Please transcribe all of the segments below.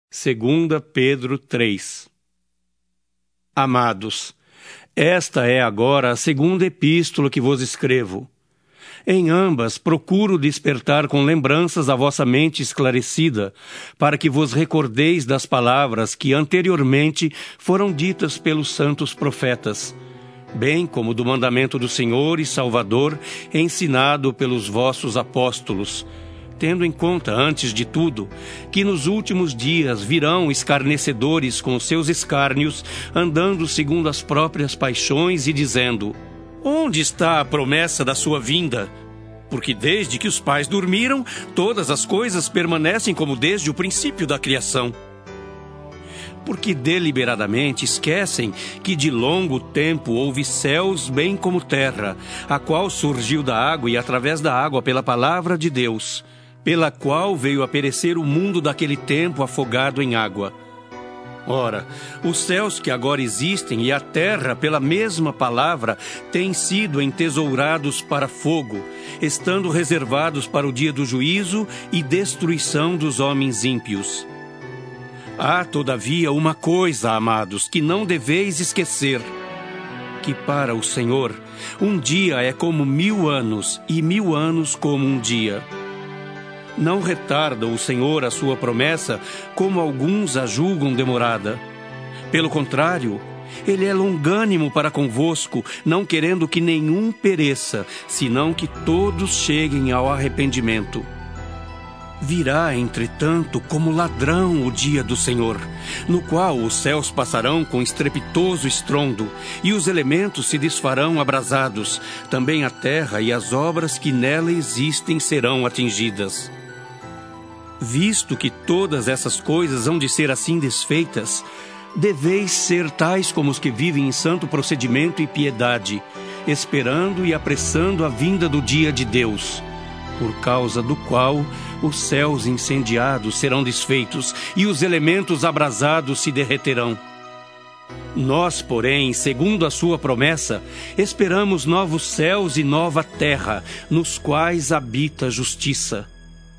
2 Pedro 3. Amados, esta é agora a segunda epístola que vos escrevo. Em ambas procuro despertar com lembranças a vossa mente esclarecida, para que vos recordeis das palavras que anteriormente foram ditas pelos santos profetas, bem como do mandamento do Senhor e Salvador ensinado pelos vossos apóstolos, tendo em conta, antes de tudo, que nos últimos dias virão escarnecedores com seus escárnios, andando segundo as próprias paixões e dizendo: onde está a promessa da sua vinda? Porque desde que os pais dormiram, todas as coisas permanecem como desde o princípio da criação. Porque deliberadamente esquecem que de longo tempo houve céus bem como terra, a qual surgiu da água e através da água pela palavra de Deus, pela qual veio a perecer o mundo daquele tempo afogado em água. Ora, os céus que agora existem e a terra, pela mesma palavra, têm sido entesourados para fogo, estando reservados para o dia do juízo e destruição dos homens ímpios. Há, todavia, uma coisa, amados, que não deveis esquecer, que para o Senhor um dia é como 1000 anos, e 1000 anos como um dia. Não retarda o Senhor a sua promessa, como alguns a julgam demorada. Pelo contrário, Ele é longânimo para convosco, não querendo que nenhum pereça, senão que todos cheguem ao arrependimento. Virá, entretanto, como ladrão o dia do Senhor, no qual os céus passarão com estrepitoso estrondo, e os elementos se desfarão abrasados, também a terra e as obras que nela existem serão atingidas. Visto que todas essas coisas hão de ser assim desfeitas, deveis ser tais como os que vivem em santo procedimento e piedade, esperando e apressando a vinda do dia de Deus, por causa do qual os céus incendiados serão desfeitos e os elementos abrasados se derreterão. Nós, porém, segundo a sua promessa, esperamos novos céus e nova terra, nos quais habita a justiça.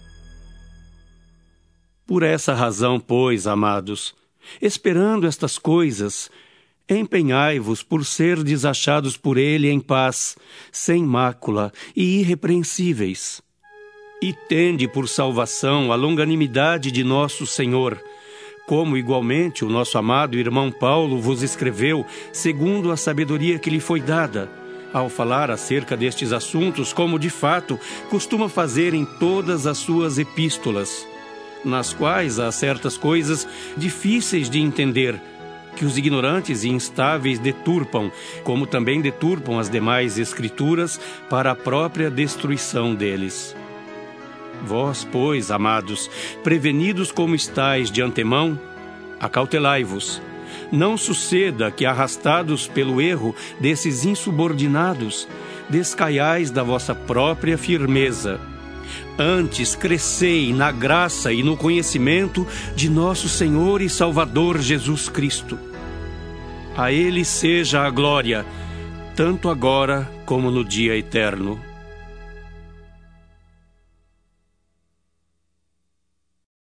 Por essa razão, pois, amados, esperando estas coisas, empenhai-vos por serdes achados por Ele em paz, sem mácula e irrepreensíveis. E tende por salvação a longanimidade de nosso Senhor, como igualmente o nosso amado irmão Paulo vos escreveu, segundo a sabedoria que lhe foi dada, ao falar acerca destes assuntos, como de fato costuma fazer em todas as suas epístolas, nas quais há certas coisas difíceis de entender, que os ignorantes e instáveis deturpam, como também deturpam as demais escrituras para a própria destruição deles. Vós, pois, amados, prevenidos como estáis de antemão, acautelai-vos. Não suceda que, arrastados pelo erro desses insubordinados, descaiais da vossa própria firmeza. Antes, crescei na graça e no conhecimento de nosso Senhor e Salvador Jesus Cristo. A Ele seja a glória, tanto agora como no dia eterno.